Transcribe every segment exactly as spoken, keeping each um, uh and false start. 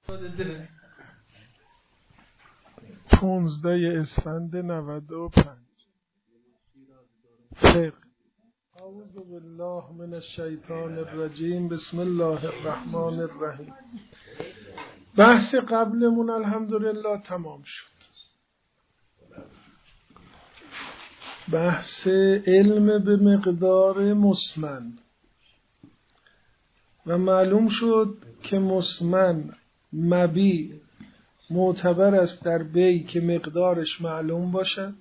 پونزده اسفند نود و پنج. فقه. اعوذ بالله من الشیطان الرجیم. بسم الله الرحمن الرحیم. بحث قبلمون الحمدلله تمام شد. بحث علم به مقدار مسمن و معلوم شد که مسمن مبی معتبر است در بی که مقدارش معلوم باشد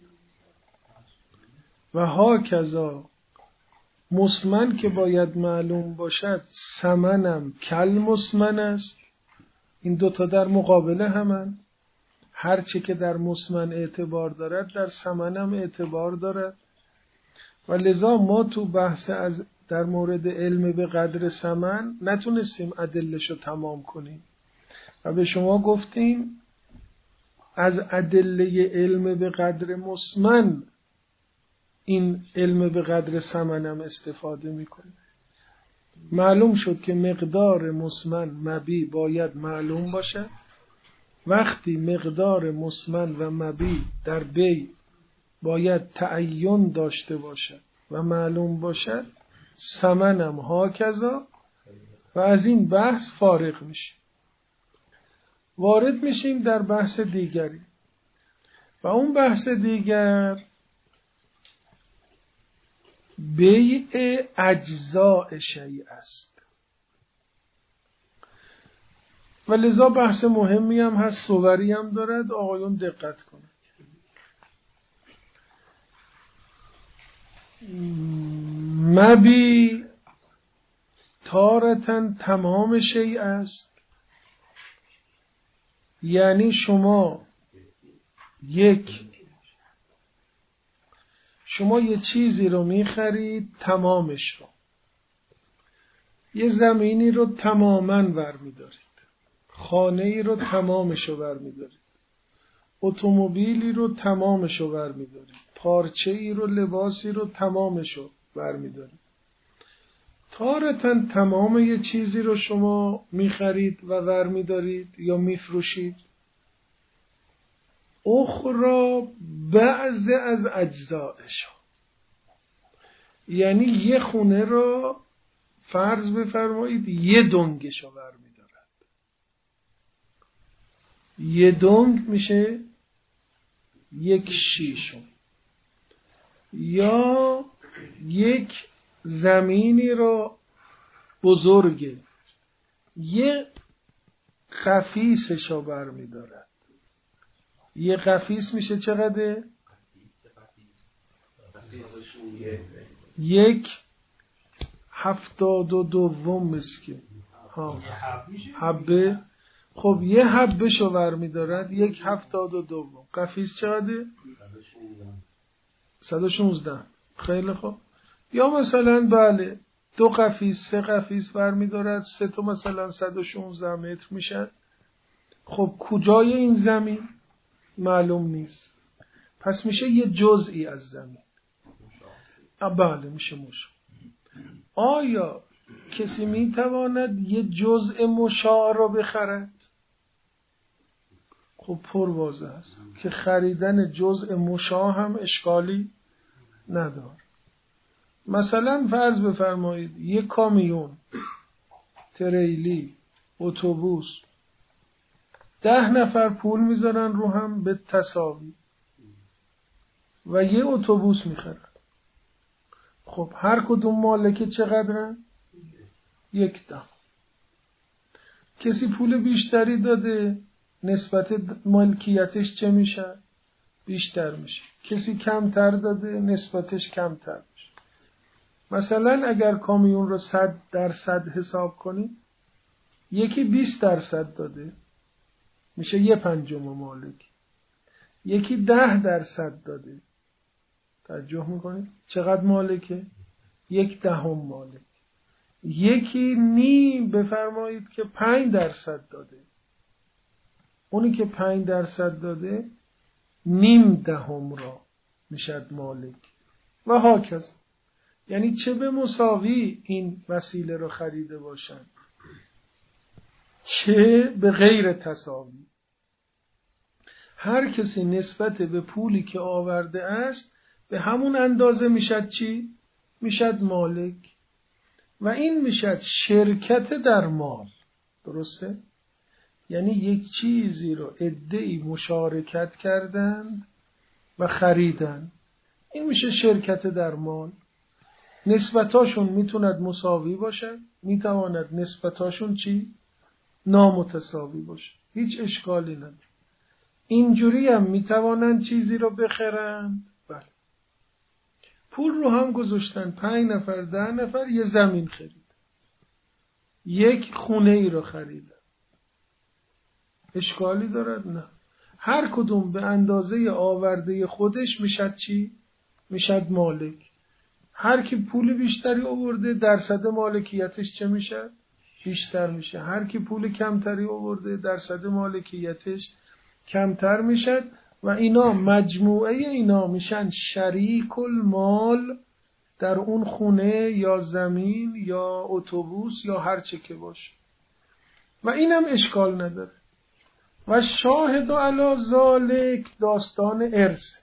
و هاکذا مسمن که باید معلوم باشد ثمنم کل مسمن است. این دوتا در مقابله همن. هرچه که در مسمن اعتبار دارد در ثمنم اعتبار دارد و لذا ما تو بحث از در مورد علم به قدر ثمن نتونستیم ادله‌شو تمام کنیم و به شما گفتیم از ادله علم به قدر مسمن این علم به قدر ثمنم استفاده میکنه. معلوم شد که مقدار مسمن مبی باید معلوم باشه. وقتی مقدار مسمن و مبی در بی باید تعین داشته باشه و معلوم باشه، ثمنم هاکذا و از این بحث فارغ میشیم. وارد میشیم در بحث دیگری و اون بحث دیگر بیع اجزاء شیء است و لذا بحث مهمی هم هست، صوری هم دارد. آقایون دقت کنند. مبی تارتن تمام شیء است، یعنی شما یک شما یه چیزی رو میخرید تمامش رو، یه زمینی رو تماماً برمیدارید، خانه ای رو تمامش رو برمیدارید، اتومبیلی رو تمامش رو برمیدارید، پارچه ای رو لباسی رو تمامش رو برمیدارید. تارتاً تمام یه چیزی رو شما میخرید و برمیدارید یا میفروشید. اخرى بعض از اجزایش، یعنی یه خونه رو فرض بفرمایید یه دنگشو برمیدارد. یه دنگ میشه یک شیشم. یا یک زمینی رو بزرگه یه قفیسشو برمیدارد. یه قفیس میشه چقدر؟ یک هفتاد و دوم مسکه ها حبه. خب یه حبه شو برمیدارد یک هفتاد و دوم. قفیس چقدر؟ صد و شونزده. خیلی خوب. یا مثلا بله دو قفیس سه قفیس برمیدارد، سه تا مثلا صد و شونزده متر میشن. خب کجای این زمین؟ معلوم نیست. پس میشه یه جزئی از زمین. بله میشه مشاع. آیا کسی میتواند یه جزء مشاع را بخرد؟ خب پر واضح است که خریدن جزء مشاع هم اشکالی نداره. مثلا فرض بفرمایید یه کامیون، تریلی، اتوبوس، ده نفر پول میذارن رو هم به تساوی و یه اتوبوس میخرن. خب هر کدوم مالکه چقدرن؟ یک ده. کسی پول بیشتری داده نسبت مالکیتش چه میشه؟ بیشتر میشه. کسی کمتر داده نسبتش کمتر میشه. مثلا اگر کامیون رو صد درصد حساب کنیم، یکی بیست درصد داده میشه یه پنجم مالک. یکی ده درصد داده، توجه میکنید چقدر مالکه؟ یک دهم مالک. یکی نیم بفرمایید که پنج درصد داده، اونی که پنج درصد داده نیم دهم را میشد مالک و هاکذا. یعنی چه به مساوی این وسیله رو خریده باشن، چه به غیر تساوی. هر کسی نسبت به پولی که آورده است به همون اندازه میشد چی؟ میشد مالک. و این میشد شرکت در مال. درسته؟ یعنی یک چیزی رو عده‌ای مشارکت کردند و خریدن. این میشه شرکت در مال. نسبتاشون میتوند مساوی باشه، میتواند نسبتاشون چی؟ نامتساوی باشه. هیچ اشکالی نداره. اینجوری هم میتوانند چیزی رو بخرند. بله. پول رو هم گذاشتن، پنج نفر ده نفر یه زمین خرید، یک خونه ای رو خریدن. اشکالی دارد؟ نه. هر کدوم به اندازه آورده خودش میشد چی؟ میشد مالک. هر کی پول بیشتری آورده درصد مالکیتش چه میشه؟ بیشتر میشه. هر کی پول کمتری آورده درصد مالکیتش کمتر میشه. و اینا مجموعه اینا میشن شریک المال در اون خونه یا زمین یا اتوبوس یا هر چه که باشه. و اینم اشکال نداره. و شاهد علی ذالک داستان ارث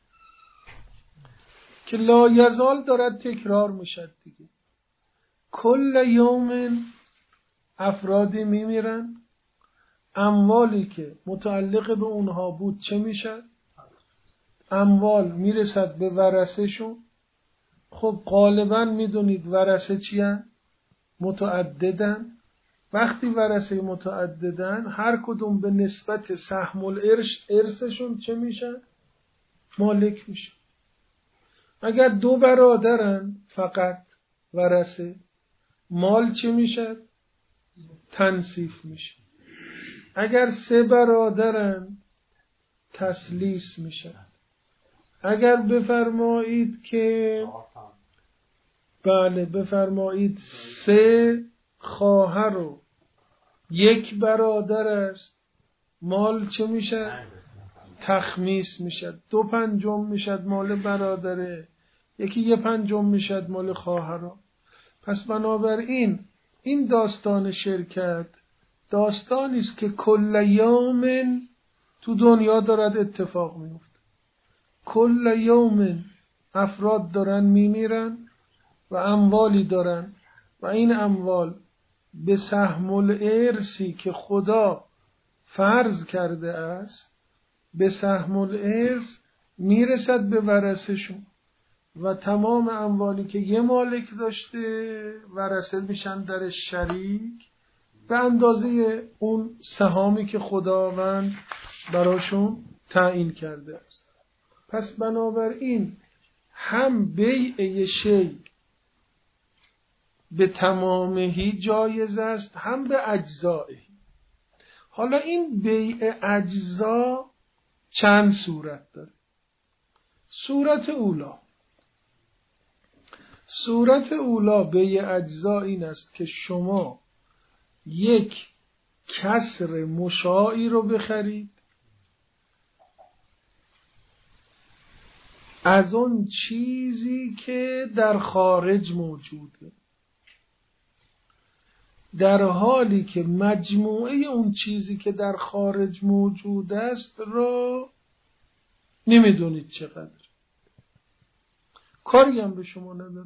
که لا یزال دارد تکرار میشد دیگه. کل یوم افرادی میمیرن، اموالی که متعلق به اونها بود چه میشد؟ اموال میرسد به ورثه شون. خب غالبا میدونید ورثه چی هن؟ متعددن. وقتی ورثه متعددن هر کدوم به نسبت سهم الارث ارثشون چه میشن؟ مالک میشن. اگر دو برادرن فقط ورثه، مال چه میشه؟ تنصیف میشه. اگر سه برادرن تسلیس میشه. اگر بفرمایید که بله بفرمایید سه خواهر و یک برادر است، مال چه میشه؟ تخمیس میشه. دو پنجم میشه مال برادره، یکی یه پنجم میشه مال خواهرها. پس بنابراین این داستان شرکت داستانی است که کل یوم تو دنیا دارد اتفاق میفته. کل یوم افراد دارن میمیرن و اموالی دارن و این اموال به سهم الارثی که خدا فرض کرده است به سهم الارث میرسد به ورثه‌شون و تمام اموالی که یه مالک داشته ورثه میشن در شریک به اندازه اون سهامی که خداوند براشون تعیین کرده است. پس بنابراین هم بیع شی به تمامهی جایز است هم به اجزائه. حالا این بیع اجزا چند صورت داره. صورت اولا صورت اولا بیع اجزا این است که شما یک کسر مشاعی رو بخرید از اون چیزی که در خارج موجوده، در حالی که مجموعه اون چیزی که در خارج موجود است رو نمیدونید چقدر، کاری هم به شما نداره.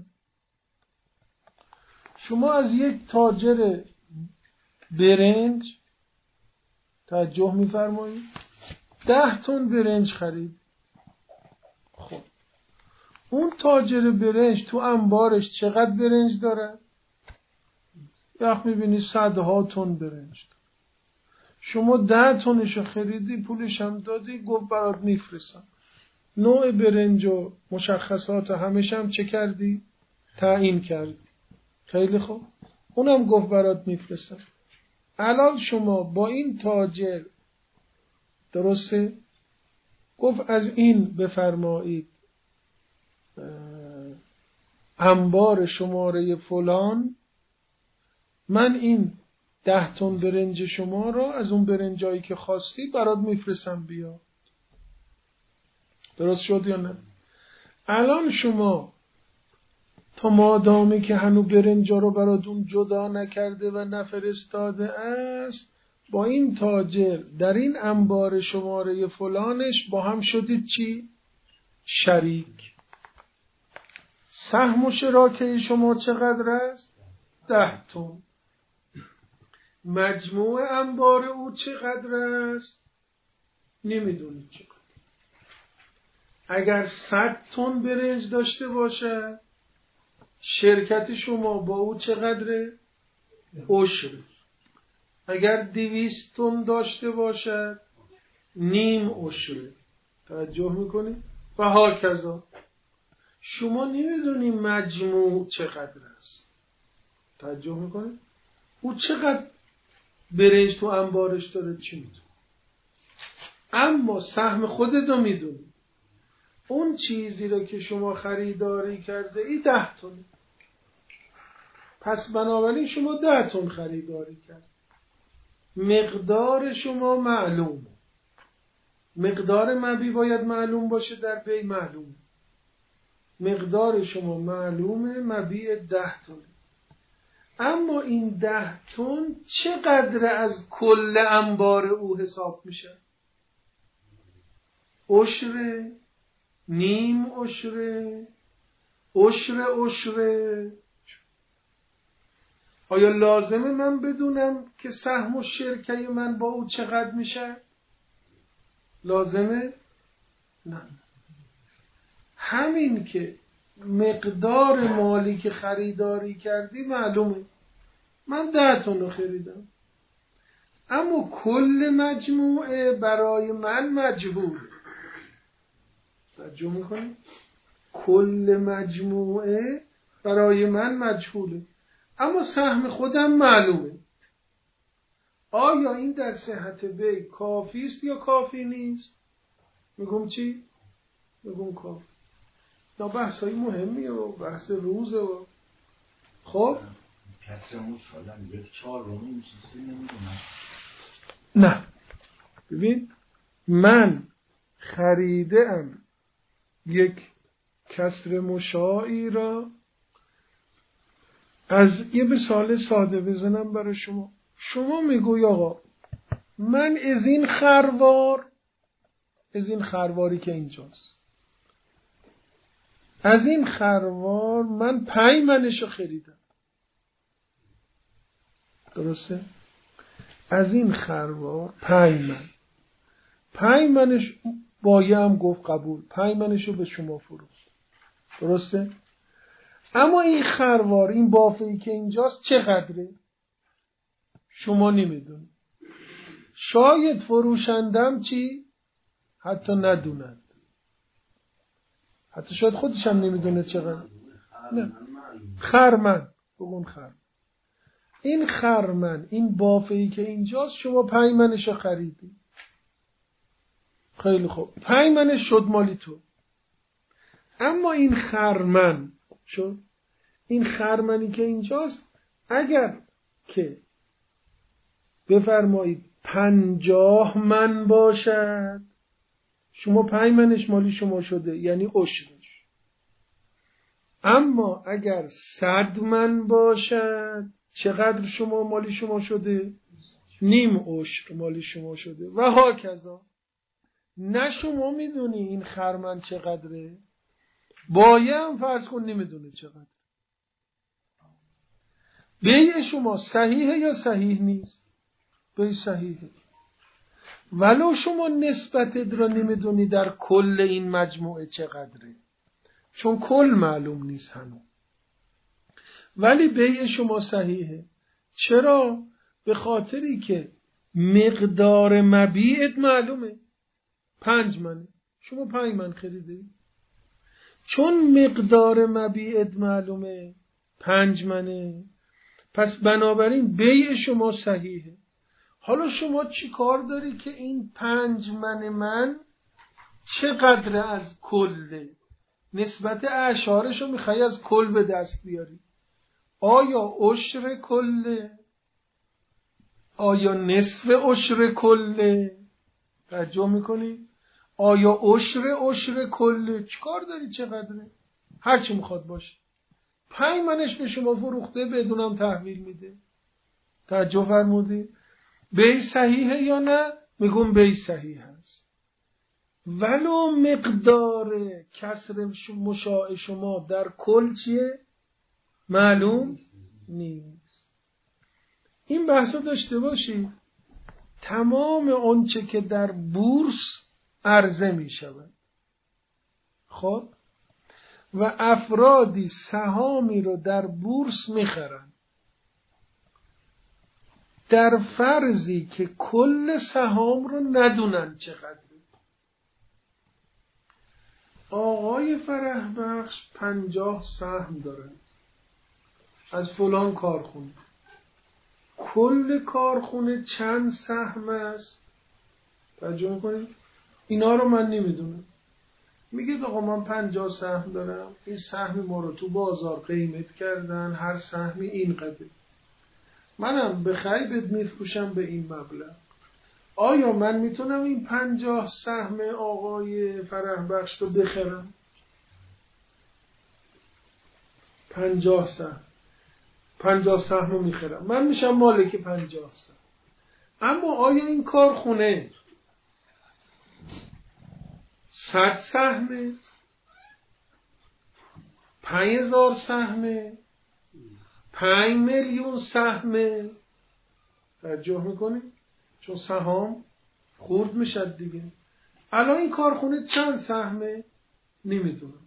شما از یک تاجر برنج توجه می‌فرمایید ده تن برنج خرید. خب اون تاجر برنج تو انبارش چقدر برنج داره؟ وقت می‌بینی صدها تن برنج. شما ده تنشو خریدی، پولش هم دادی، گفت برات میفرستم. نوع برنج و مشخصات همش هم چه کردی؟ تعیین کردی. خیلی خوب. اونم گفت برات میفرستم. الان شما با این تاجر درسته؟ گفت از این بفرمایید انبار شماره فلان، من این ده تن برنج شما رو از اون برنجایی که خواستی برات میفرستم بیا. درست شد یا نه؟ الان شما تا مادامی که هنو برنجا رو براتون جدا نکرده و نفرستاده است، با این تاجر در این انبار شماره فلانش با هم شدید چی؟ شریک. سهم و شراکه شما چقدر است؟ ده تن. مجموع انبار او چقدر است؟ نمیدونید چقدر. اگر صد تن برنج داشته باشد، شرکت شما با او چقدره؟ عشر. اگر دویست تن داشته باشد، نیم عشره. توجه میکنید؟ و هاکذا. شما نمیدونید مجموع چقدر است. توجه میکنید؟ او چقدر برنج تو انبارش داره چی میدونید؟ اما سهم خودت رو میدونید. اون چیزی رو که شما خریداری کرده ای ده تن. پس بنابراین شما ده تن خریداری کرد. مقدار شما معلومه. مقدار مبی باید معلوم باشه، در بی معلومه. مقدار شما معلومه، مبی ده تن. اما این ده تن چقدر از کل انبار او حساب میشه؟ عشره، نیم عشره، عشر عشره. آیا لازمه من بدونم که سهم و شرکه من با او چقدر میشه؟ لازمه؟ نه. همین که مقدار مالی که خریداری کردی معلومه. من ده تن رو خریدم، اما کل مجموعه برای من مجهوله. توجه میکنی؟ کل مجموعه برای من مجهوله، اما سهم خودم معلومه. آیا این در صحت بی کافی است یا کافی نیست؟ میگم چی؟ میگم کافی. نه بحثای مهمیه و بحث روزه و خب کسرمون سالم یک چهار رومی این چیزی نمیدونم. نه ببین، من خریدم یک کسر مشاعی را. از یه مثال ساده بزنم برای شما. شما میگوی آقا من از این خروار، از این خرواری که اینجاست، از این خروار من پنج منشو خریدم. درسته؟ از این خروار پنج من پنج منش بایه هم گفت قبول، پنج منشو به شما فروخت. درسته؟ اما این خروار، این بافه‌ای که اینجاست چقدره؟ شما نمیدونید. شاید فروشندم چی؟ حتی ندوند. حتی شاید خودش هم نمیدونه چقدر. نه. خرمن. بگون خرمن. این خرمن، این بافه‌ای که اینجاست، شما پنج منشو خریدی. خیلی خوب. پنج منش شد مالی تو. اما این خرمن شد. این خرمنی که اینجاست اگر که بفرمایید پنجاه من باشد، شما پنج منش مالی شما شده، یعنی عشرش. اما اگر صد من باشد چقدر شما مالی شما شده؟ نیم عشر مالی شما شده. و هاکذا. نه شما میدونی این خرمن چقدره، بایه هم فرض کن نمیدونه چقدر. بیع شما صحیحه یا صحیح نیست؟ بیع صحیحه. ولو شما نسبتت را نمیدونی در کل این مجموعه چقدره، چون کل معلوم نیست هنوز، ولی بیع شما صحیحه. چرا؟ به خاطری که مقدار مبیعت معلومه، پنج منه، شما پنج من خریده. چون مقدار مبیعت معلومه، پنج منه، پس بنابراین بیع شما صحیحه. حالا شما چی کار داری که این پنج من من چقدر از کله؟ نسبت اعشارش رو میخوای از کل به دست بیاری. آیا عشر کله؟ آیا نصف عشر کله؟ توجه میکنی؟ آیا عشر عشر کله؟ چی کار داری چقدره؟ هر چی میخواد باشه. پنج منش به شما فروخته بدونم تحویل میده. توجه فرمودید؟ بی صحیحه یا نه؟ میگم بی صحیح هست، ولو مقدار کسر مشاع شما در کل چیه؟ معلوم نیست. این بحثا داشته باشید. تمام آنچه که در بورس عرضه می شود، خب، و افرادی سهامی رو در بورس می خرند، در فرضی که کل سهام رو ندونن چقدره. آقای فرح بخش پنجاه سهم داره از فلان کارخونه. کل کارخونه چند سهم است؟ توجه میکنید؟ اینا رو من نمیدونم. میگه آقا من پنجاه سهم دارم، این سهم ما رو تو بازار قیمت کردن، هر سهمی این قدر، منم به خیبت میفروشم به این مبلغ. آیا من میتونم این پنجاه سهم آقای فرح بخش رو بخرم؟ پنجاه سهم پنجاه سهم رو میخرم، من میشم مالک پنجاه سهم. اما آیا این کارخونه صد سهمه، پنج هزار سهمه، پنج میلیون سهمه؟ توجه میکنی؟ چون سهام خورد میشد دیگه. الان این کارخونه چند سهمه؟ نمیدونم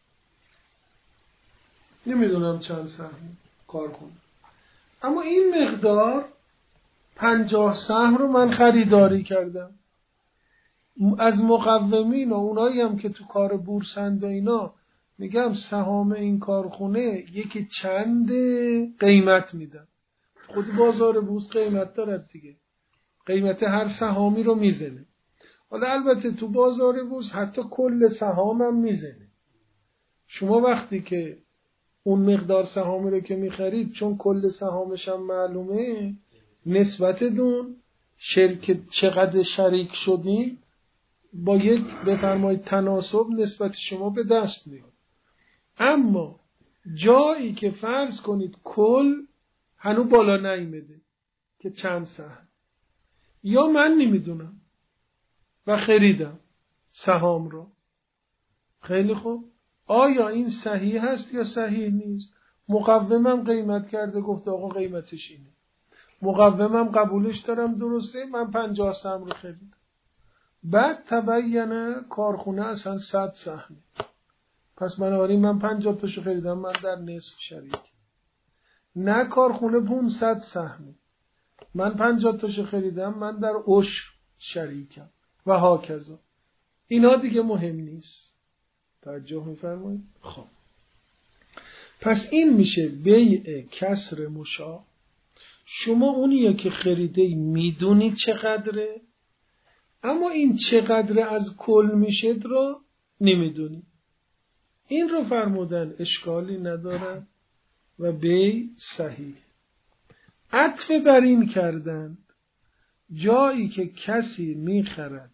نمیدونم چند سهمه کارخونه. اما این مقدار پنجاه سهم رو من خریداری کردم از مقومین و اونایی هم که تو کار بورسند و اینا. میگم سهام این کارخونه یکی چند قیمت میدن. خود بازار بورس قیمت دارد دیگه، قیمت هر سهامی رو میزنه. حالا البته تو بازار بورس حتی کل سهام هم میزنه. شما وقتی که اون مقدار سهامی رو که میخرید، چون کل سهامش هم معلومه، نسبت دون شرکت چقدر شریک شدین با یک بفرمایید تناسب نسبت شما به دست میاد. اما جایی که فرض کنید کل هنو بالا نیامده که چند سهم، یا من نمیدونم و خریدم سهام رو، خیلی خوب، آیا این صحیح هست یا صحیح نیست؟ مقومم قیمت کرده، گفته آقا قیمتش اینه، مقومم قبولش دارم درسته، من پنجاه سهم رو خریدم. بعد تبینه کارخونه اصلا صد سهمه، پس بنابراین من پنجاه تاشو خریدم، من در نصف شریک. نه کارخونه پانصد سهمه، من پنجاه تاشو خریدم، من در عشر شریکم و هاکذا. اینا دیگه مهم نیست. توجه می‌فرمایید؟ خب پس این میشه بیع کسر مشاع. شما اونیه که خریده میدونی چقدره، اما این چقدر از کل میشه رو نمیدونی. این رو فرمودن اشکالی ندارد و بیع صحیح. عطف بر این کردند جایی که کسی میخرد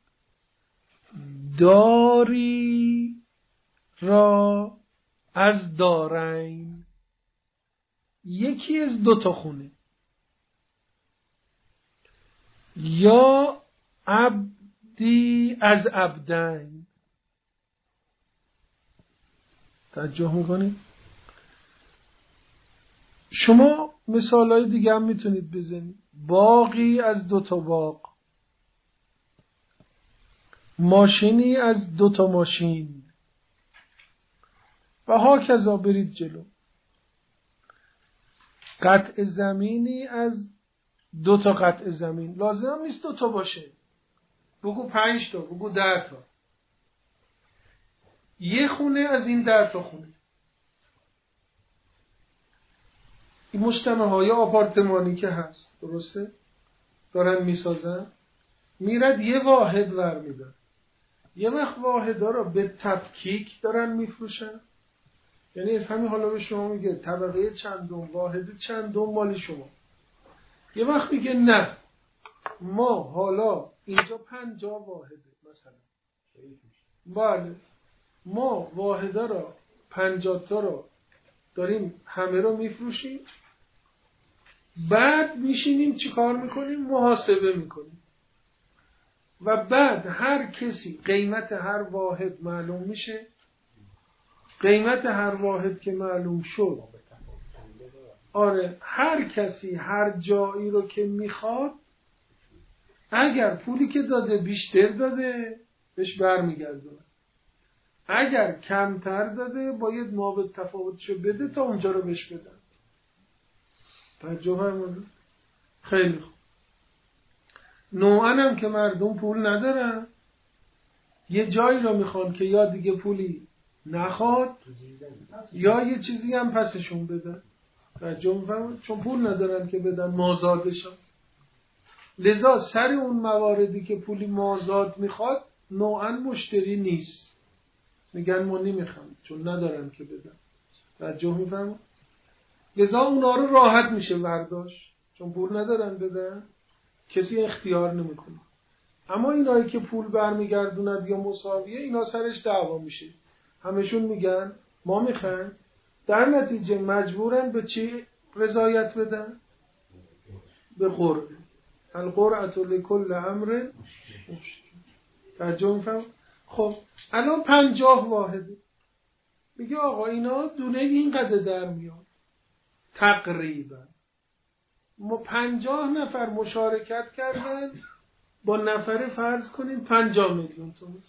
داری را از دارین، یکی از دو تا خونه، یا عبدی از عبدین. توجه میکنید؟ شما مثالای دیگه هم میتونید بزنید. باغی از دو تا باغ، ماشینی از دو تا ماشین و هاکذا برید جلو. قطع زمینی از دو تا قطع زمین، لازم نیست دو تا باشه، بگو پنج تا، بگو ده تا. یه خونه از این ده تا خونه. این مجتمع های آپارتمانی که هست، درسته؟ دارن میسازن، میرد یه واحد ور میدن، یه وقت واحدا رو به تفکیک دارن میفروشن. یعنی از همین حالا به شما میگه طبقه چندم، واحد چندم مالی شما. یه وقت میگه نه، ما حالا اینجا پنجاه واحده مثلا، بله ما واحده رو پنجاه تا رو داریم همه رو میفروشیم، بعد میشینیم چی کار میکنیم؟ محاسبه میکنیم و بعد هر کسی قیمت هر واحد معلوم میشه. قیمت هر واحد که معلوم شد، آره هر کسی هر جایی رو که میخواد، اگر پولی که داده بیشتر داده بهش برمیگردونه، اگر کمتر داده باید مابد تفاوتشو بده تا اونجا رو بهش بدن. توجه فرمودید؟ خیلی خوب. نوعاً هم که مردم پول ندارن، یه جایی رو میخوان که یا دیگه پولی نخواد یا یه چیزی هم پسشون بدن. توجه می‌فرمایید؟ چون پول ندارن که بدن مازادشان. لذا سر اون مواردی که پولی مازاد میخواد نوعاً مشتری نیست، میگن ما نمیخوام چون ندارن که بدن. توجه می‌فرمایید؟ لذا اونا رو راحت میشه برداشت، چون پول ندارن بدن، کسی اختیار نمیکنه. اما اینایی که پول برمیگردوند یا مساویه، اینا سرش دعوا میشه. همشون میگن ما میخوایم، در نتیجه مجبورن به چی رضایت بدن؟ به قرعه. القرعة لكل امر مشکل. توجه می‌فرمایید؟ خب الان پنجاه واحده. میگه آقا اینا دونه اینقدر در میاد تقریبا. ما پنجاه نفر مشارکت کردن با نفر فرض کنیم پنجاه میلیون تومان.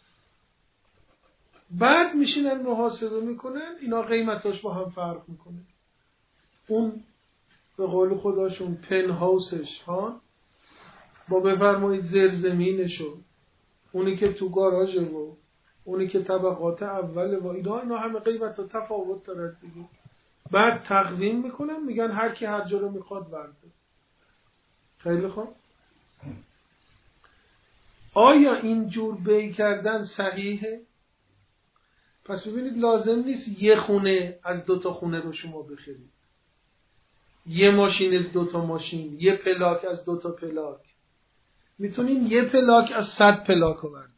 بعد میشینن محاسبه میکنن، اینا قیمتاش با هم فرق میکنه. اون به قول خداشون پن هاوسش ها با بفرمایید زیرزمینشو، اونی که تو گاراژه و اونی که طبقات اوله و اینا، اینا همه قیمت و تفاوت دارد دیگه. بعد تقویم میکنن، میگن هر کی هر جا رو میخواد ورده. خیلی خوب. آیا این جور بی کردن صحیحه؟ پس ببینید لازم نیست یه خونه از دو تا خونه رو شما بخرید، یه ماشین از دو تا ماشین، یه پلاک از دو تا پلاک. میتونید یه پلاک از صد پلاک رو بردارید.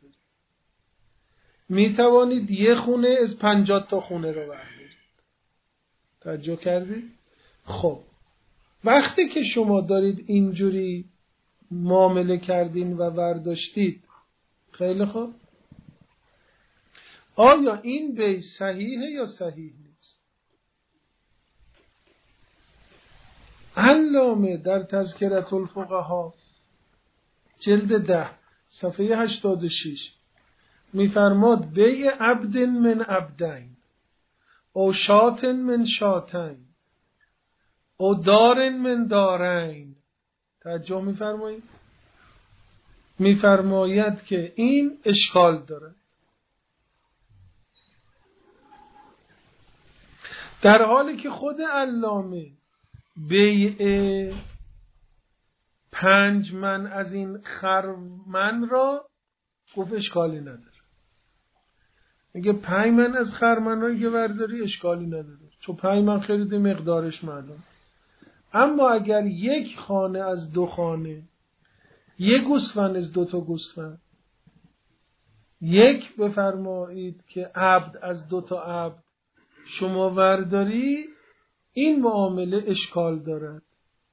میتوانید یه خونه از پنجاه تا خونه رو بردارید. توجه کردید؟ خب وقتی که شما دارید اینجوری معامله کردین و برداشتید، خیلی خوب، آیا این بی صحیحه یا صحیح نیست؟ علامه در تذکرة الفقهاء جلد ده صفحه هشتاد و شش میفرماد بیع عبد من عبدین او شات من شاتین او دار من دارین. توجه میفرمایید؟ میفرماید که این اشکال داره، در حالی که خود علامه بیع پنج من از این خرمن را گفت اشکالی نداره. میگه پنج من از خرمن را که برداری اشکالی نداره، چون پنج من خرید مقدارش معلوم. اما اگر یک خانه از دو خانه، یک گوسفند از دو تا گوسفند، یک بفرمایید که عبد از دو تا عبد شما ورداری، این معامله اشکال دارد.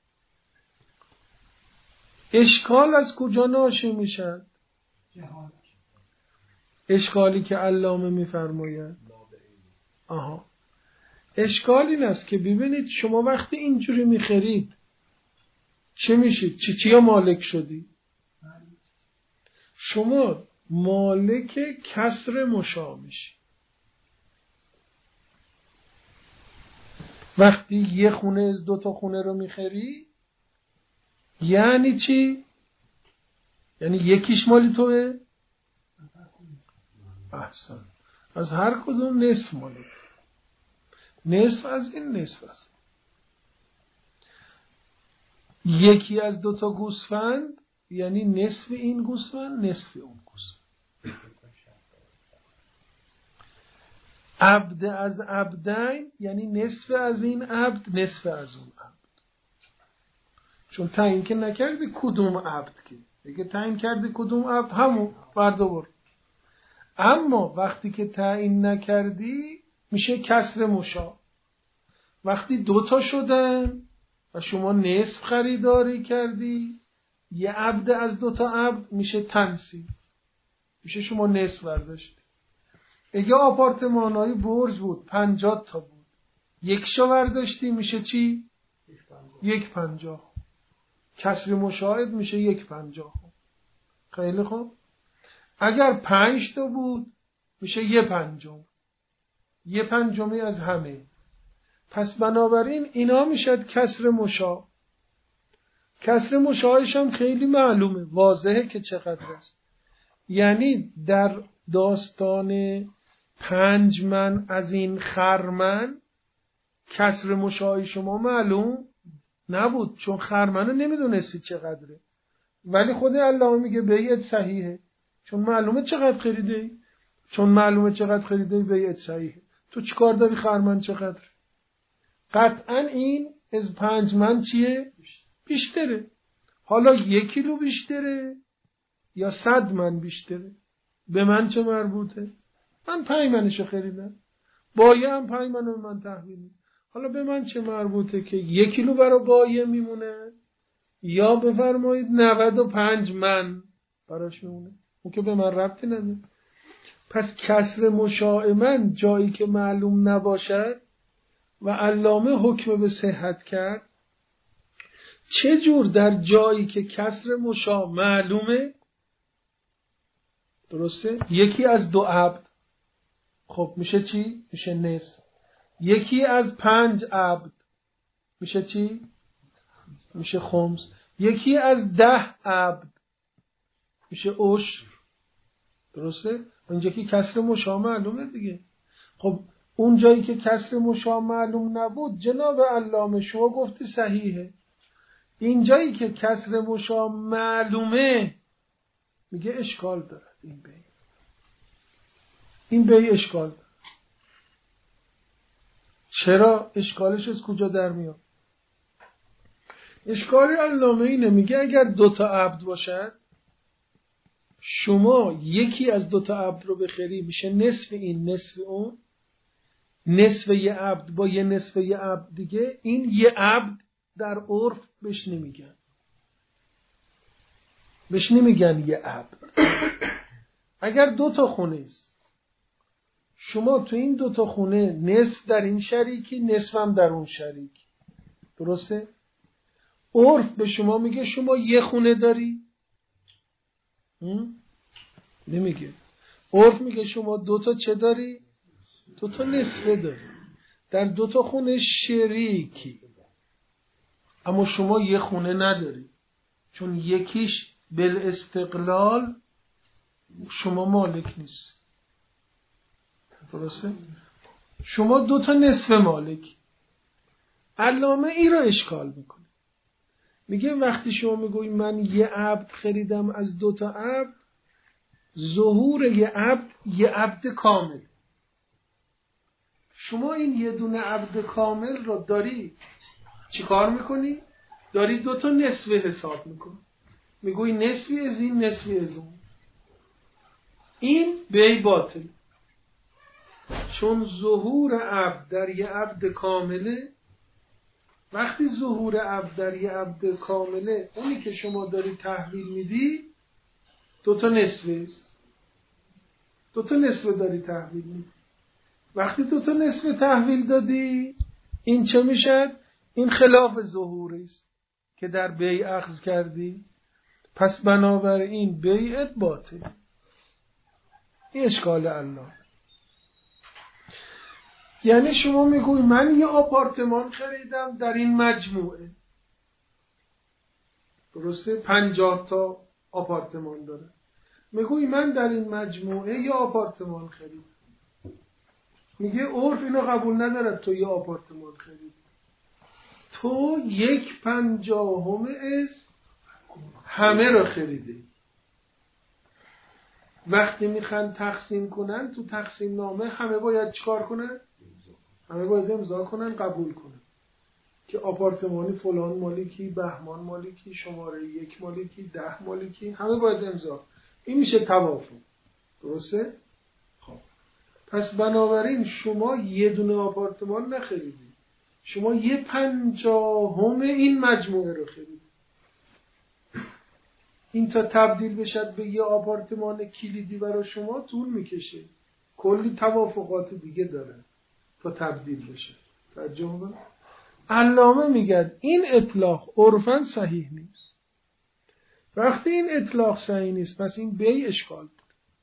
اشکال از کجا ناشی میشد؟ اشکالی که علامه میفرماید آها اشکال این است که ببینید شما وقتی اینجوری میخرید چه میشید؟ چی چیا مالک شدی؟ شما مالک کسر مشا میشی. وقتی یه خونه از دو تا خونه رو میخری یعنی چی؟ یعنی یکیش مالی توه؟ احسن. از هر کدوم نصف مالی، نصف از این نصف از یکی از دو تا گوسفند یعنی نصف این گوسفند نصف اون گوسفند. عبد از عبدین یعنی نصف از این عبد نصف از اون عبد. چون تعیین که نکردی کدوم عبد، که دیگه تعیین کردی کدوم عبد همون بردار. اما وقتی که تعیین نکردی میشه کسر مشا. وقتی دوتا شدن و شما نصف خریداری کردی، یه عبد از دوتا عبد میشه تنصیف، میشه شما نصف برداشتی. اگه آپارتمان های برج بود پنجاه تا بود، یک شو برداشتی میشه چی؟ یک پنجاه. کسر مشاهد میشه یک پنجاه. خیلی خوب. اگر پنج تا بود میشه یه پنجم، یه پنجمی از همه. پس بنابراین اینا میشد کسر مشاه. کسر مشاهش هم خیلی معلومه، واضحه که چقدر است. یعنی در داستان پنج من از این خرمن کسر مشاه شما معلوم نبود، چون خرمن رو نمیدونستی چقدره، ولی خود الله میگه بیعت صحیحه، چون معلومه چقدر خریده، چون معلومه چقدر خریده بیعت صحیحه. تو چیکار داری خرمن چقدر؟ قطعا این از پنج من چیه؟ بیشتره. حالا یک کیلو بیشتره یا صد من بیشتره، به من چه مربوطه؟ من پنج منشو خریدم، بایه هم پنج منو به من تحویل میده. حالا به من چه مربوطه که یک کیلو برای بایه میمونه یا بفرمایید نود و پنج من براش میمونه؟ اون که به من ربطی نداره. پس کسر مشاع من جایی که معلوم نباشد و علامه حکم به صحت کرد، چه جور در جایی که کسر مشاع معلومه، درسته؟ یکی از دو عبد، خب میشه چی؟ میشه نصف. یکی از پنج عبد میشه چی؟ میشه خمس. یکی از ده عبد میشه عشر، درسته؟ اونجا که کسر مشاع معلومه دیگه. خب اون جایی که کسر مشاع معلوم نبود جناب علامه شما گفتی صحیحه. این جایی که کسر مشاع معلومه میگه اشکال داره. این بی این بی اشکال داره. چرا؟ اشکالش از کجا در میاد؟ اشکال علامه اینه، میگه اگر دوتا عبد باشد، شما یکی از دوتا عبد رو بخری میشه نصف این نصف اون، نصف یه عبد با یه نصف یه عبد دیگه. این یه عبد در عرف بهش نمیگن، بهش نمیگن یه عبد. اگر دوتا خونه است، شما تو این دوتا خونه نصف در این شریکی، نصف هم در اون شریک، درسته؟ عرف به شما میگه شما یه خونه داری؟ نمیگه. عرف میگه شما دوتا چه داری؟ دوتا نصفه داری، در دوتا خونه شریکی، اما شما یه خونه نداری، چون یکیش بالاستقلال شما مالک نیست، درسته؟ شما دوتا نصف مالک. علامه ای را اشکال میکنه، میگه وقتی شما میگوی من یه عبد خریدم از دوتا عبد، ظهور یه عبد یه عبد کامل. شما این یه دونه عبد کامل رو داری چی کار میکنی؟ داری دوتا نصف حساب میکنی، میگوی نصفی از این نصفی از اون. این بی باطل، چون ظهور عبد در یه عبد کامله. وقتی ظهور عبد در یه عبد کامله، اونی که شما داری تحویل میدی دوتا نصفه است، دوتا نصفه داری تحویل میدی. وقتی دوتا نصفه تحویل دادی، این چه میشد؟ این خلاف ظهوری است که در بیع اخذ کردی. پس بنابراین بیعت باطل. این اشکال الله. یعنی شما میگوی من یه آپارتمان خریدم در این مجموعه، درسته؟ پنجاه تا آپارتمان داره. میگوی من در این مجموعه یه آپارتمان خریدم. میگه عرف اینو قبول ندارد تو یه آپارتمان خرید، تو یک پنجاهم از همه رو خریدی. وقتی میخوان تقسیم کنن تو تقسیم نامه همه باید چیکار کنن؟ همه باید امضا کنن، قبول کنن که آپارتمانی فلان مالکی، بهمان مالکی، شماره یک مالکی، ده مالکی، همه باید امضا. این میشه توافق، درسته؟ خب پس بنابراین شما یه دونه آپارتمان نخریدید، شما یه پنجاهم این مجموعه رو خرید. این تا تبدیل بشد به یه آپارتمان کلیدی برای شما طول میکشه. کلی توافقات دیگه داره تا تبدیل بشه. توجه کن. علامه میگه این اطلاق عرفاً صحیح نیست. وقتی این اطلاق صحیح نیست پس این بی اشکال بود.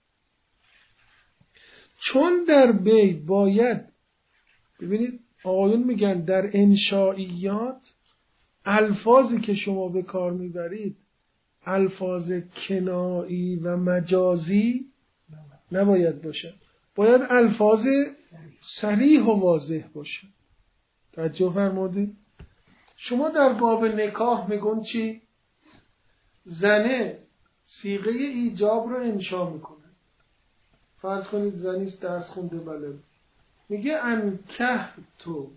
چون در بی باید ببینید آقایون میگن در انشائیات الفاظی که شما به کار میبرید الفاظ کنایی و مجازی نباید باشه، باید الفاظ صریح و واضح باشه. توجه فرمودید؟ شما در باب نکاح میگن چی؟ زنه صیغه ایجاب رو انشا میکنه. فرض کنید زنیست درس خونده بله میگه انکه تو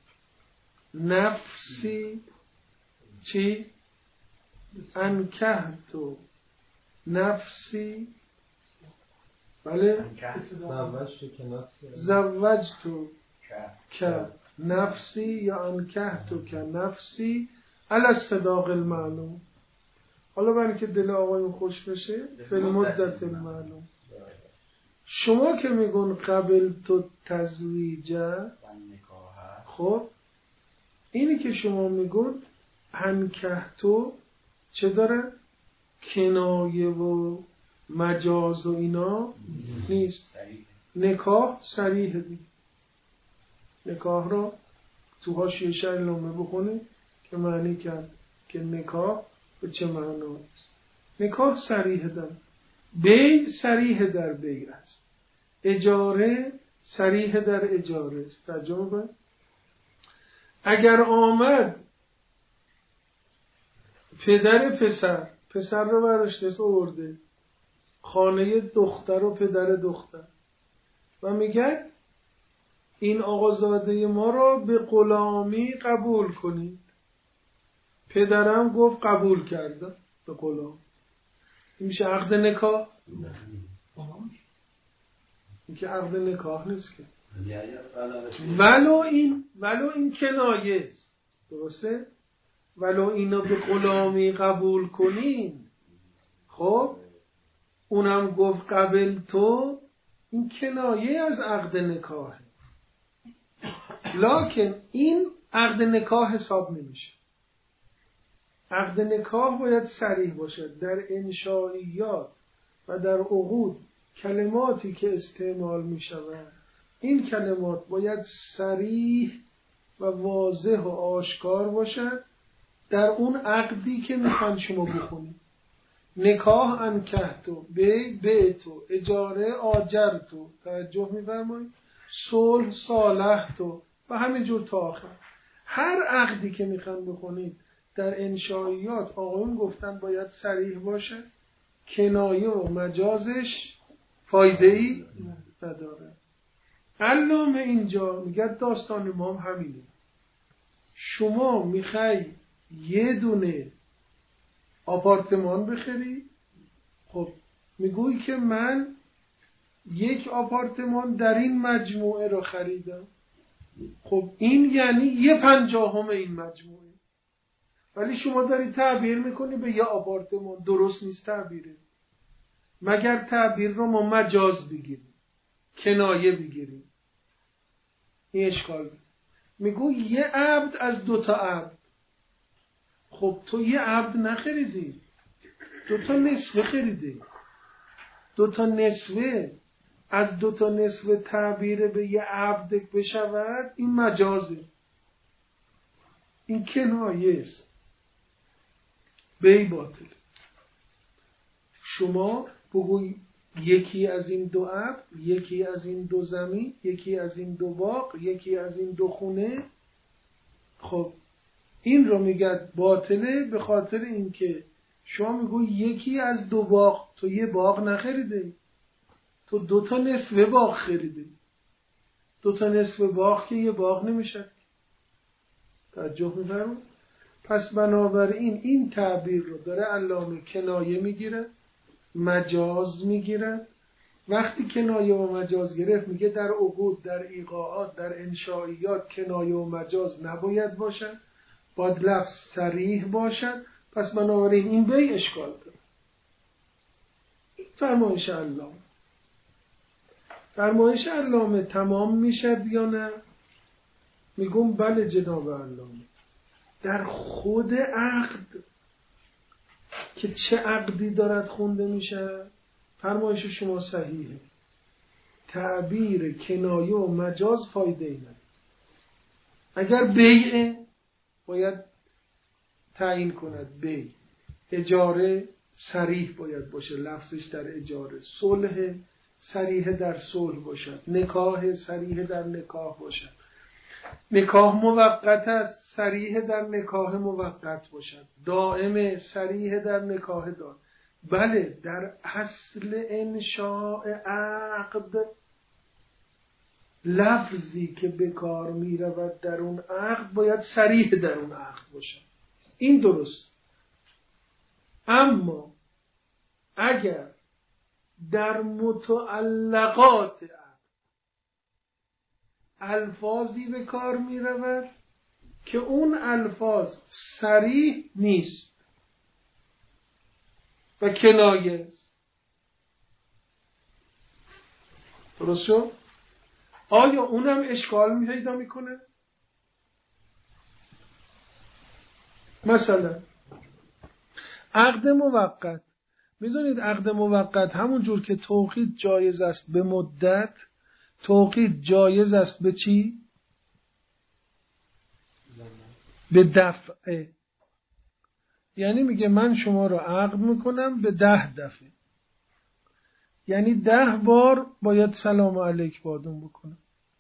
نفسی چی؟ انکه تو نفسی بله زوج تو که نفسی یا انکه تو که نفسی علی الصداق المعلوم. حالا برای که دل آقایون خوش بشه فی المدت المعلوم. شما که میگن قبل تو تزویجه، خب اینی که شما میگن انکه تو چه داره؟ کنایه و مجاز و اینا نیست. نکاح صریح دی. نکاح را تو حاشیه شرح لومه بخونید که معنی کرد که نکاح به چه معناست. نکاح صریح در بی صریح در بی است. اجاره صریح در اجاره است. ترجمه کن. اگر آمد پدر پسر پسر رو برش دست آورده خانه دختر و پدر دختر و میگه این آقازاده ما رو به غلامی قبول کنید. پدرم گفت قبول کرده به غلام. این میشه عقد نکاح؟ این که عقد نکاح نیست که. ولو این ولو این کنایه است. درسته؟ ولو اینو به غلامی قبول کنین، خب اونم گفت قبل تو، این کنایه از عقد نکاحه. لکن این عقد نکاح حساب نمیشه. عقد نکاح باید صریح باشد. در انشائیات و در عقود کلماتی که استعمال می شود این کلمات باید صریح و واضح و آشکار باشد در اون عقدی که میخوان شما بخونید. نکاح انکحتو، بی بیتو، اجاره آجرتو، توجه می‌فرمایید، صلح صالحتو و همینجور تا آخر. هر عقدی که میخوان بخونید در انشائیات آقایون گفتن باید صریح باشه، کنایه و مجازش فایده‌ای نداره. علامه اینجا میگه داستان ما هم همینه. شما میخوای یه دونه آپارتمان بخری، خب میگویی که من یک آپارتمان در این مجموعه رو خریدم، خب این یعنی یه پنجاهم این مجموعه. ولی شما داری تعبیر میکنی به یه آپارتمان. درست نیست تعبیره، مگر تعبیر رو ما مجاز بگیریم، کنایه بگیریم. این اشکال میگو یه عبد از دوتا عبد. خب تو یه عبد نخریدی، دوتا نصفه خریدی. دوتا نصفه از دوتا نصفه تعبیر به یه عبد بشود، این مجازه، این کنایه است، بی باطل. شما بگوی یکی از این دو عبد، یکی از این دو زمین، یکی از این دو باغ، یکی از این دو خونه، خب این رو میگه باطله به خاطر اینکه شما میگوی یکی از دو باغ، تو یه باغ نخریده، تو دو تا نصف باغ خریده. دو تا نصف باغ که یه باغ نمیشه. توجه می‌فرمایید؟ پس بنابراین این تعبیر رو داره علامه کنایه میگیره، مجاز میگیره، وقتی کنایه و مجاز گرفت میگه در عقود، در ایقاعات، در انشائیات کنایه و مجاز نباید باشد، باید لفظ صریح باشد. پس بنابراین این بی اشکال داره. این فرمایش علامه. فرمایش علامه تمام میشد یا نه؟ میگم بله جناب علامه. در خود عقد که چه عقدی دارد خونده میشه، فرمایش شما صحیحه. تعبیر کنایه و مجاز فایده ای نداره. اگر بیعه باید تعیین کند بی. اجاره صریح باید باشه، لفظش در اجاره. صلح صریح در صلح باشد. نکاح صریح در نکاح باشد. نکاح موقت است، صریح در نکاح موقت باشد. دائم صریح در نکاح دائم. بله در اصل انشاء عقد لفظی که به کار می رود در اون عقد باید صریح در اون عقد باشد. این درست. اما اگر در متعلقات عقد الفاظی به کار می رود که اون الفاظ صریح نیست و کنایه است، درست شد؟ آیا اونم اشکال پیدا میکنه؟ مثلا عقد موقت. می‌دونید عقد موقت همون جور که توقید جایز است به مدت، توقید جایز است به چی؟ به دفعه. یعنی میگه من شما رو عقد میکنم به ده دفعه، یعنی ده بار باید سلام علیک بادون بکنم.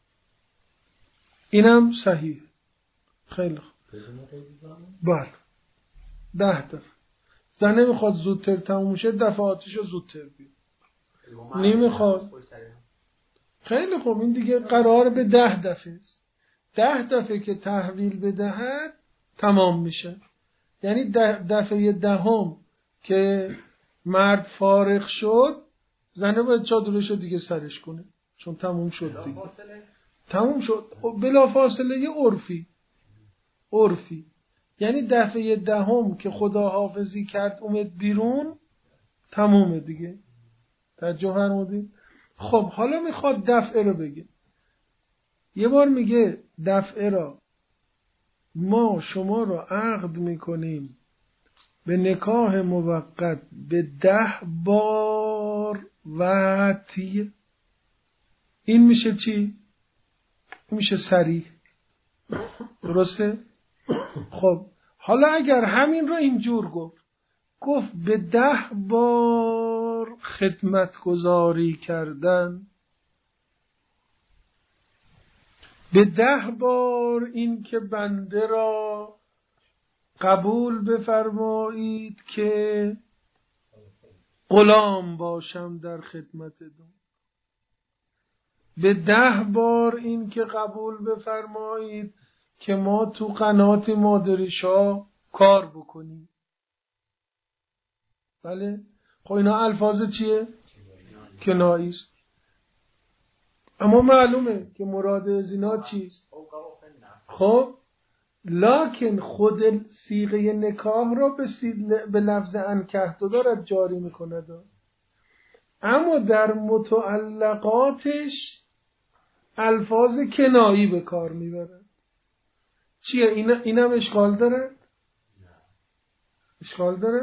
اینم صحیح. خیلی خوب. بله ده دفعه. زن نمیخواد زودتر تموم شه، دفعاتشو زودتر بیاد. نمیخواد. خیلی خوب. این دیگه قرار به ده دفعه است. ده دفعه که تحویل بدهد تمام میشه. یعنی دفعه دهم که مرد فارغ شد، زنه باید چادرشو دیگه سرش کنه، چون تموم شد دیگه. تموم شد بلا فاصله. یه عرفی عرفی یعنی دفعه دهم که خدا حافظی کرد اومد بیرون، تمومه دیگه. توجه فرمودید؟ خب حالا میخواد دفعه رو بگه. یه بار میگه دفعه را ما شما را عقد میکنیم به نکاح موقت به ده بار وعطیه. این میشه چی؟ میشه صریح. درسته؟ خب حالا اگر همین رو اینجور گفت، گفت به ده بار خدمت گذاری کردن، به ده بار این که بنده را قبول بفرمایید که غلام باشم در خدمتتون، به ده بار این که قبول بفرمایید که ما تو قنات مادریشا کار بکنیم. بله. خب اینا الفاظ چیه؟ کنایی است. اما معلومه که مراد از اینا چیست؟ خب لکن خود صیغه نکاح را به, به لفظ انکحت دارد جاری میکند، اما در متعلقاتش الفاظ کنایی به کار میبرد. چیه؟ این اینم اشکال داره؟ اشکال داره؟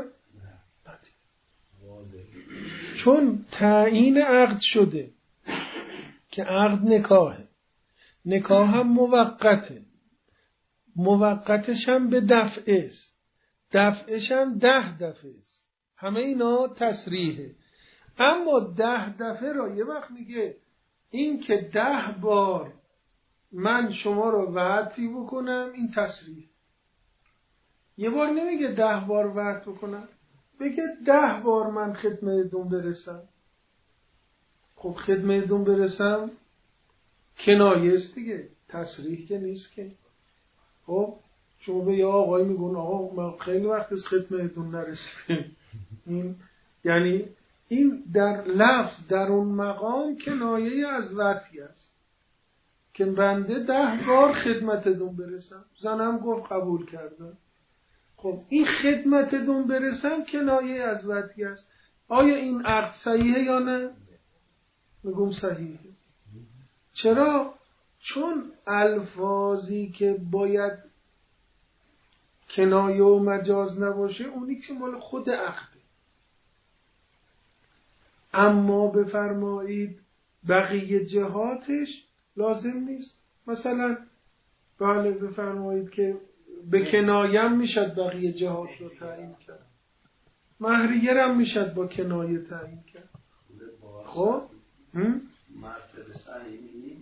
چون تعیین عقد شده که عقد نکاحه، نکاح هم موقته، موقتش هم به دفعه است، دفعش هم ده دفعه است. همه اینا تصریحه. اما ده دفعه را یه وقت میگه این که ده بار من شما رو وعدی بکنم، این تصریح. یه بار نمیگه ده بار وعد بکنم، بگه ده بار من خدمتتون برسم. خب خدمتتون برسم کنایه است دیگه، تصریح که نیست که. خب شما به یه آقای میگون آقا من خیلی وقت از خدمتتون نرسیدم، این یعنی این در لفظ در اون مقام کنایه از وطی است که بنده ده بار خدمتتون برسم. زنم گفت قبول کردم. خب این خدمتتون برسم کنایه از وطی است. آیا این عقد صحیحه یا نه؟ میگم صحیحه. چرا؟ چون الفاظی که باید کنایه و مجاز نباشه اونی که مال خود عقده. اما بفرمایید بقیه جهاتش لازم نیست. مثلا بله بفرمایید که به کنایم میشد بقیه جهات رو تعیین کرد. مهریه هم میشد با کنایه تعیین کرد. خب مرتبه صحیح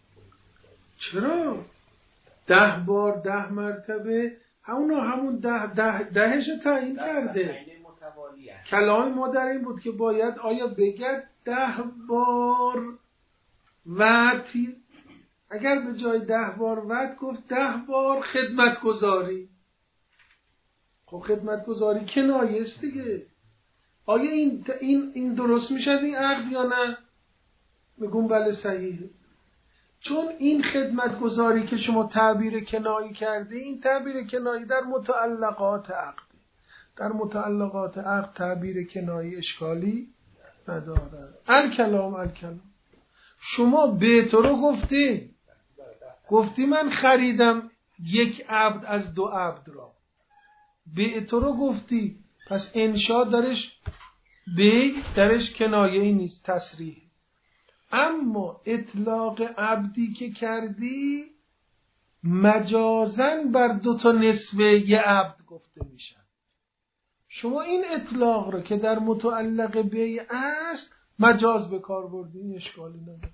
چرا؟ ده بار ده مرتبه همون همون ده ده دهش تعیین کرده. کلام ما در این بود که باید آیا بگرد ده بار وعد، اگر به جای ده بار وعد گفت ده بار خدمت گذاری. خب خدمت گذاری کنایه است دیگه. آیا این این این درست میشد این عقد یا نه؟ میگم بله صحیحه. چون این خدمت گذاری که شما تعبیر کنایی کرده، این تعبیر کنایی در متعلقات عقد، در متعلقات عقد تعبیر کنایی اشکالی نداره. الکلام الکلام. شما به تو رو گفتی گفتی من خریدم یک عبد از دو عبد را، به تو رو گفتی، پس انشا درش به درش کنایه ای نیست، تصریح. اما اطلاق عبدی که کردی مجازن بر دو تا نصف یه عبد گفته میشه. شما این اطلاق رو که در متعلق بیع است مجاز به کار بردی، این اشکالی نداره.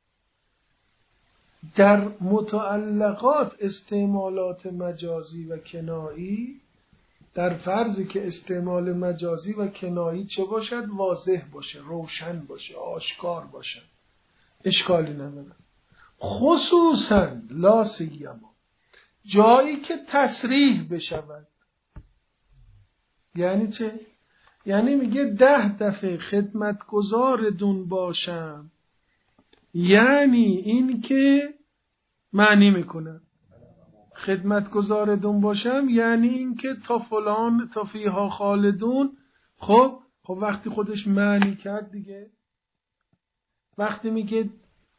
در متعلقات استعمالات مجازی و کنایی، در فرضی که استعمال مجازی و کنایی چه باشد؟ واضح باشه، روشن باشه، آشکار باشه، اشکالی نداره. خصوصا لا سیما جایی که تصریح بشود. یعنی چه؟ یعنی میگه ده دفعه خدمتگزارتون باشم، یعنی این که معنی میکنه خدمتگزارتون باشم یعنی این که تا فلان تا فیها خالدون. خب خب وقتی خودش معنی کرد دیگه، وقتی میگه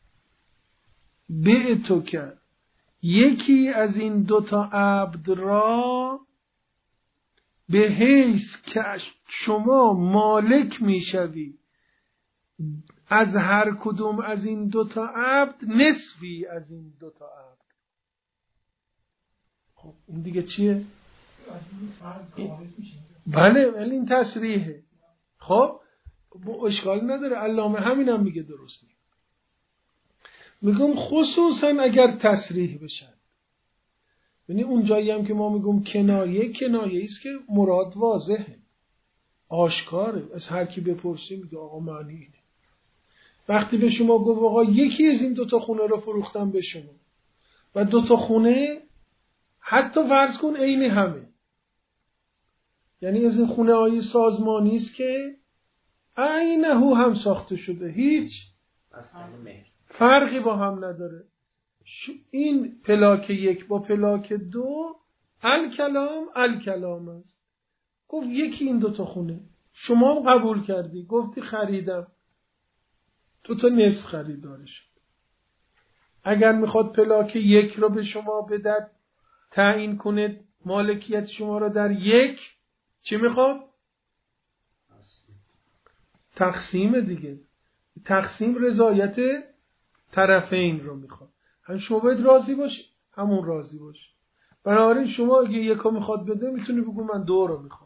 به تو کرد یکی از این دوتا عبد را به حیث که شما مالک میشوی از هر کدوم از این دوتا عبد نصفی از این دوتا عبد. خب این دیگه چیه؟ بله ولی این تصریحه. خب اشکال نداره، علامه همینم هم میگه درست نیست. میگم خصوصا اگر تصریح بشن، یعنی اون جایی هم که ما میگم کنایه، کنایه است که مراد واضحه، آشکاره، از هر کی بپرسی میگه آقا معنی اینه. وقتی به شما گفت آقا یکی از این دوتا خونه رو فروختم به شما و دوتا خونه حتی فرض کن عین همه، یعنی از این خونه های سازمانی است که عینه هم ساخته شده، هیچ فرقی با هم نداره، این پلاک یک با پلاک دو الکلام الکلام است. گفت یکی این دوتا خونه، شما هم قبول کردی، گفتی خریدم، دوتا نصف خریدار شد. اگر میخواد پلاک یک رو به شما بدد، تعیین کنه مالکیت شما رو در یک، چی میخواد؟ تقسیم دیگه. تقسیم رضایت طرفین رو میخواد. هم شما باید راضی باشی، همون راضی باشی. بنابراین شما اگه یکا میخواد بده، میتونی بگو من دو رو میخوام.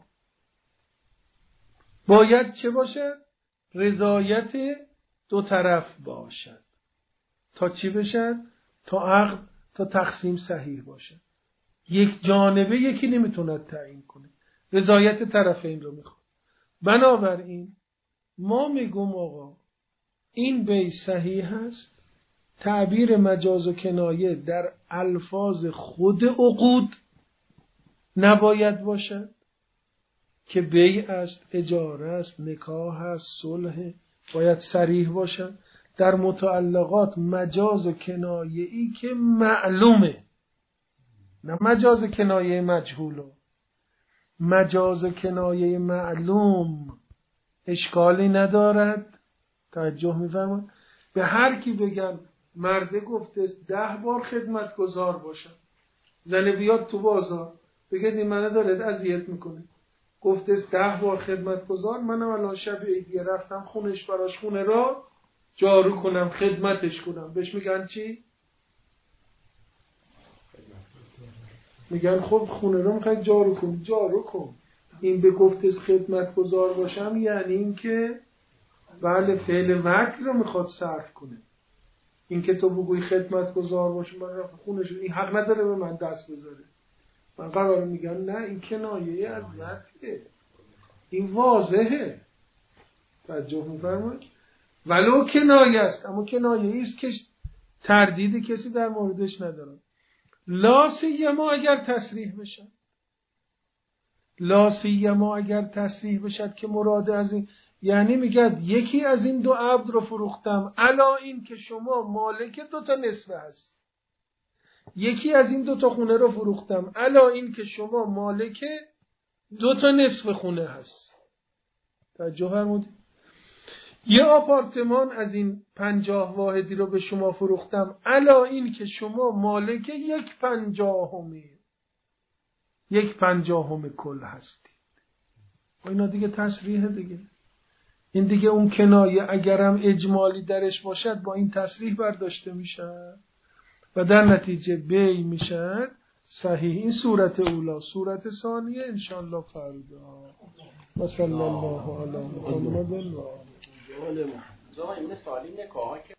باید چه باشه؟ رضایت دو طرف باشد. تا چی بشد؟ تا عقد، تا تقسیم صحیح باشد. یک جانبه یکی نمیتونه تعیین کنه، رضایت طرفین رو میخواد. بنابراین ما میگم آقا این بیع صحیح هست، تعبیر مجاز و کنایه در الفاظ خود عقود نباید باشد، که بیع است، اجاره است، نکاح است، صلح، باید صریح باشن. در متعلقات مجاز و کنایه‌ای که معلومه، نه مجاز کنایه مجهوله. مجاز و کنایه معلوم اشکالی ندارد. توجه می‌فرمایید؟ به هر کی بگن مرده گفته ده بار خدمتگزار باشم، زن بیاد تو بازار بگه این منو داره اذیت میکنه، گفته ده بار خدمتگزار، منم الان شب عیدیه رفتم خونش براش خونه را جارو کنم، خدمتش کنم، بهش میگن چی؟ میگن خب خونه رو میخوای جارو کن، جارو کن. این به گفته خدمتگزار باشم یعنی این که بله فعل وکل رو میخواد صرف کنه. این که تو بگوی خدمتگزار باشه من رفت خونش، این حق نداره به من دست بذاره. من قرار میگن نه این کنایه از وکله، این واضحه. توجه میفرمایید؟ ولو کنایه است، اما کنایه است که تردید کسی در موردش نداره. لا سیما اگر تصریح بشد، لا سیما اگر تصریح بشد که مراد از این، یعنی میگه یکی از این دو عبد رو فروختم الا این که شما مالک دو تا نصفه هست، یکی از این دو تا خونه رو فروختم الا این که شما مالک دو تا نصف خونه هست. توجه فرمودید؟ یه آپارتمان از این پنجاه واحدی رو به شما فروختم الا این که شما مالک یک پنجاهمی یک پنجاهم کل هستید. اینا دیگه تصریح دیگه. این دیگه اون کنایه اگرم اجمالی درش باشد با این تصریح برداشته میشه و در نتیجه بی میشه صحیح. این صورت اولا. صورت ثانیه انشاءالله فردا. و صلی الله علی محمد و آله. زمان مثالی نکاح